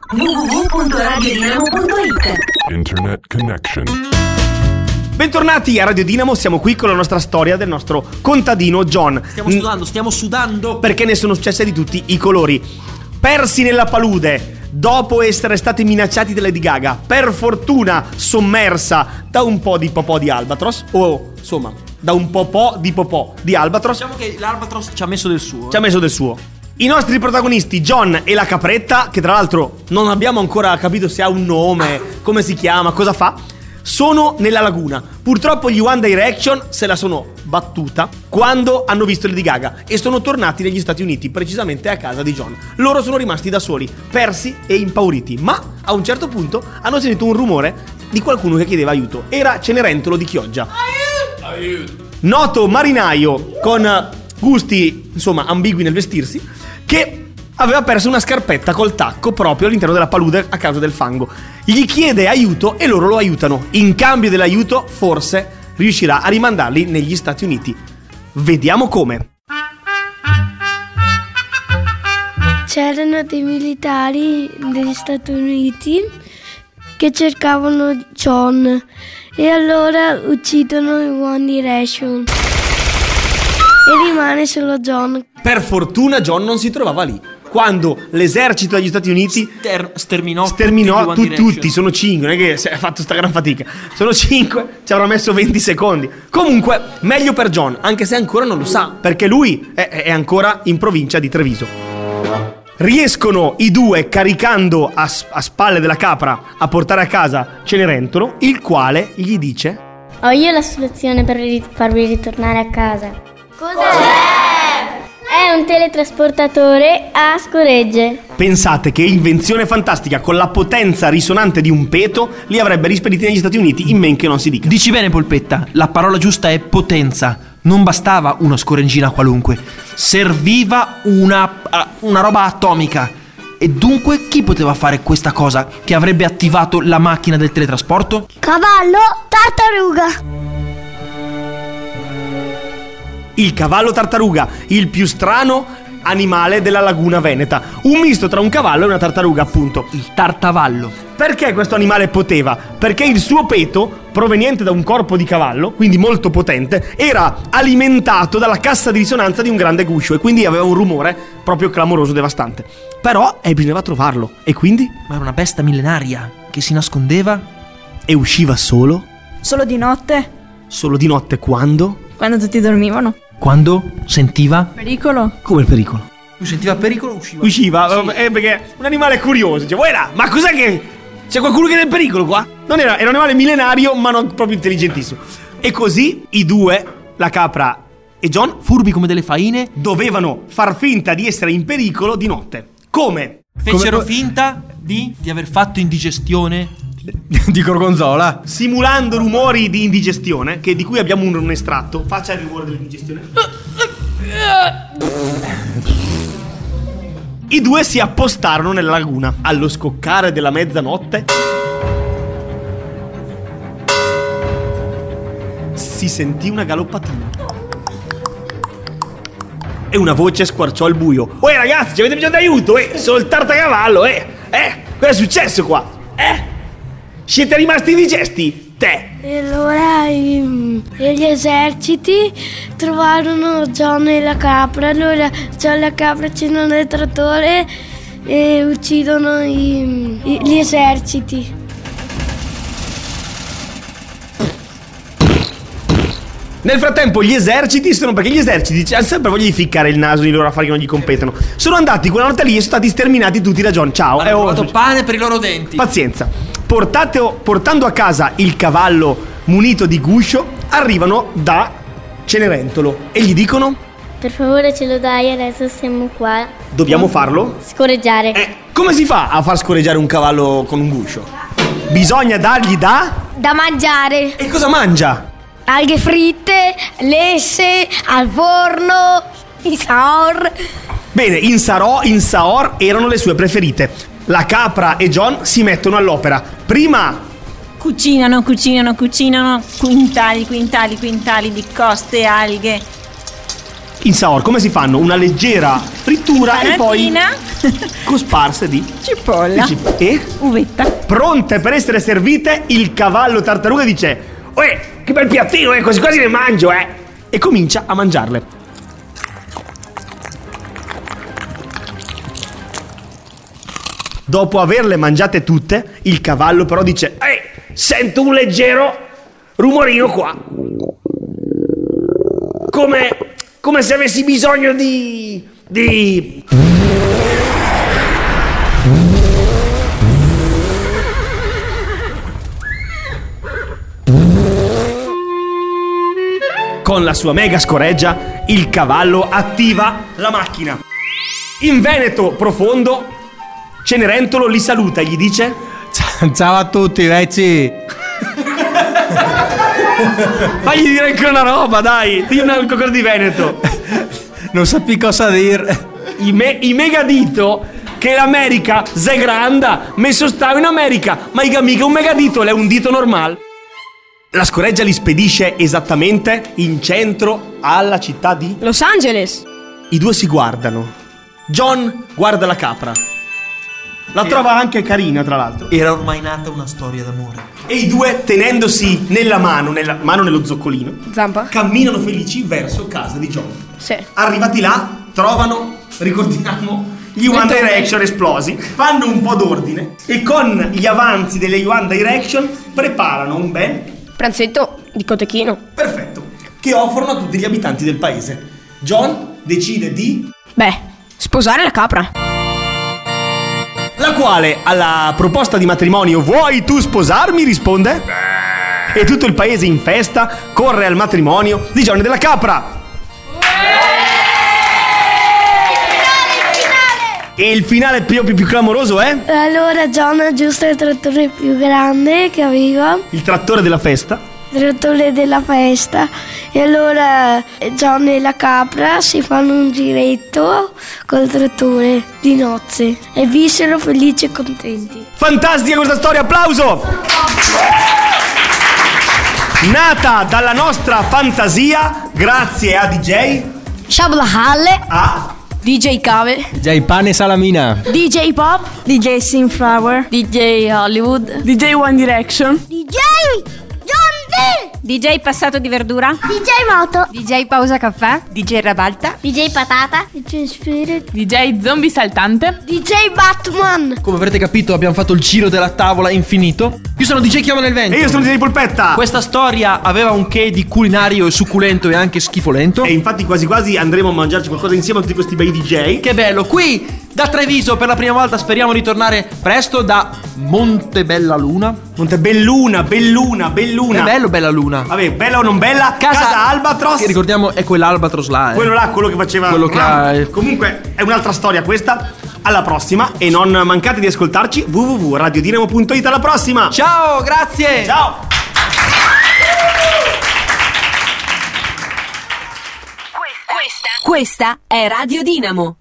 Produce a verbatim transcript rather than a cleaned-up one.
w w w punto radio dinamo punto it. Internet connection. Bentornati a Radio Dinamo, siamo qui con la nostra storia del nostro contadino John. Stiamo sudando, stiamo sudando. Perché ne sono successe di tutti i colori. Persi nella palude, dopo essere stati minacciati da Lady Gaga, per fortuna sommersa da un po' di popò di Albatros. O insomma, da un popò di popò di Albatros. Diciamo che l'Albatros ci ha messo del suo. Ci ha messo del suo. I nostri protagonisti, John e la capretta, che tra l'altro non abbiamo ancora capito se ha un nome, come si chiama, cosa fa, sono nella laguna. Purtroppo gli One Direction se la sono battuta quando hanno visto Lady Gaga e sono tornati negli Stati Uniti, precisamente a casa di John. Loro sono rimasti da soli, persi e impauriti, ma a un certo punto hanno sentito un rumore di qualcuno che chiedeva aiuto. Era Cenerentolo di Chioggia, aiuto. Noto marinaio con gusti insomma ambigui nel vestirsi, che aveva perso una scarpetta col tacco proprio all'interno della palude a causa del fango. Gli chiede aiuto e loro lo aiutano. In cambio dell'aiuto forse riuscirà a rimandarli negli Stati Uniti. Vediamo come. C'erano dei militari degli Stati Uniti che cercavano John e allora uccidono i One Direction e rimane solo John. Per fortuna John non si trovava lì quando l'esercito degli Stati Uniti Ster- sterminò, sterminò tutti, tu- tutti. Sono cinque, non è che si è fatto sta gran fatica. Sono cinque, ci avrà messo venti secondi. Comunque, meglio per John, anche se ancora non lo sa, perché lui è, è ancora in provincia di Treviso. Riescono i due, caricando a, a spalle della capra, a portare a casa Cenerentolo, il quale gli dice: Ho io la soluzione per ri- farvi ritornare a casa. Cos'è? È un teletrasportatore a scoregge. Pensate che invenzione fantastica, con la potenza risonante di un peto, li avrebbe rispediti negli Stati Uniti in men che non si dica. Dici bene, Polpetta, la parola giusta è potenza. Non bastava una scoreggina qualunque, serviva una, una roba atomica. E dunque chi poteva fare questa cosa che avrebbe attivato la macchina del teletrasporto? Cavallo tartaruga. Il cavallo tartaruga, il più strano animale della laguna veneta. Un misto tra un cavallo e una tartaruga, appunto. Il tartavallo. Perché questo animale poteva? Perché il suo peto, proveniente da un corpo di cavallo, quindi molto potente, era alimentato dalla cassa di risonanza di un grande guscio e quindi aveva un rumore proprio clamoroso, devastante. Però eh, bisognava trovarlo. E quindi? Ma era una bestia millenaria che si nascondeva e usciva solo? Solo di notte. Solo di notte quando? Quando tutti dormivano. Quando sentiva Pericolo. Come il pericolo? Lui sentiva pericolo, usciva. Usciva, sì. eh, perché un animale curioso. Dice, uè, ma cos'è che... c'è qualcuno che è nel pericolo qua? Non era, era un animale millenario, ma non proprio intelligentissimo. E così i due, la capra e John, furbi come delle faine, dovevano far finta di essere in pericolo di notte. Come? Fecero come... finta di, di aver fatto indigestione di gorgonzola, simulando rumori di indigestione, che di cui abbiamo un, un estratto. Faccia il rumore dell'indigestione. I due si appostarono nella laguna. Allo scoccare della mezzanotte si sentì una galoppatina e una voce squarciò il buio. Uè ragazzi, ci avete bisogno di aiuto? Eh, sono il tartacavallo, eh Eh, cosa è successo qua? Eh? Siete rimasti indigesti? Te! E allora i, gli eserciti trovarono John e la capra. Allora John e la capra accendono il trattore e uccidono i, i, gli eserciti. Nel frattempo gli eserciti sono... perché gli eserciti hanno sempre voglia di ficcare il naso nei loro affari che non gli competono. Sono andati quella notte lì e sono stati sterminati tutti da John. Ciao. Hanno trovato pane per i loro denti. Pazienza. Portate, portando a casa il cavallo munito di guscio, arrivano da Cenerentolo e gli dicono: Per favore ce lo dai, adesso siamo qua. Dobbiamo farlo? Scorreggiare. Eh, come si fa a far scorreggiare un cavallo con un guscio? Bisogna dargli da... Da mangiare. E cosa mangia? Alghe fritte, lesse, al forno, i saor. Bene, in Sarò, in Saor erano le sue preferite. La capra e John si mettono all'opera. Prima cucinano, cucinano, cucinano quintali, quintali, quintali di coste e alghe. in saor. Come si fanno? Una leggera frittura e poi Panatina, cosparse di cipolla, e uvetta. pronte per essere servite, il cavallo tartaruga dice: uè, che bel piattino, eh, quasi quasi ne mangio, eh! E comincia a mangiarle. Dopo averle mangiate tutte, il cavallo però dice: ehi, sento un leggero rumorino qua. Come, come se avessi bisogno di... di... Con la sua mega scoreggia, il cavallo attiva la macchina. In Veneto profondo, Cenerentolo li saluta e gli dice: Ciao a tutti, vecchi. fagli dire anche una roba, dai, di una qualcosa di Veneto. Non sappi cosa dire. I, me, i megadito che l'America è grande, messo sta in America, ma i mica un megadito è un dito normale. La scoreggia li spedisce esattamente in centro alla città di Los Angeles. I due si guardano. John guarda la capra. La trova anche carina, tra l'altro. Era ormai nata una storia d'amore. E i due, tenendosi nella mano, nella mano nello zoccolino, Zampa. camminano felici verso casa di John. Sì. Arrivati là, trovano, ricordiamo, gli One Direction esplosi, fanno un po' d'ordine e con gli avanzi delle One Direction preparano un bel Pranzetto di cotechino. perfetto che offrono a tutti gli abitanti del paese. John decide di... Beh, sposare la capra. La quale alla proposta di matrimonio "vuoi tu sposarmi?" risponde. E tutto il paese in festa corre al matrimonio di John e della capra. E il finale più, più, più clamoroso è Allora John aggiusta il trattore più grande che aveva, il trattore della festa. il trattore della festa, e allora John e la capra si fanno un giretto col trattore di nozze e vissero felici e contenti. Fantastica questa storia, applauso! Nata dalla nostra fantasia grazie a D J, Shabla Halle, a D J Cave, Già i pane e salamina. D J Pop, D J Sunflower, D J Hollywood, D J One Direction, D J John D, D J Passato di Verdura, D J Moto, D J Pausa Caffè, D J Rabalta, D J Patata, D J Spirit, D J Zombie Saltante, D J Batman. Come avrete capito, abbiamo fatto il giro della tavola infinito. Io sono D J Chioma nel Vento. e io sono D J Polpetta. Questa storia aveva un che di culinario e succulento e anche schifolento. E infatti quasi quasi andremo a mangiarci qualcosa insieme a tutti questi bei D J. Che bello, qui da Treviso per la prima volta, speriamo di tornare presto da Montebellaluna. Montebelluna, Belluna, Belluna. Che bello Bella Luna. Vabbè, bella o non bella, Casa, Albatros. Che ricordiamo è quell'Albatros là, eh. Quello là, quello che faceva. Quello che Ah, ha- Comunque è un'altra storia questa. Alla prossima e non mancate di ascoltarci w w w punto radiodinamo punto it. Alla prossima. Ciao, grazie. Ciao. Questa è Radio Dinamo.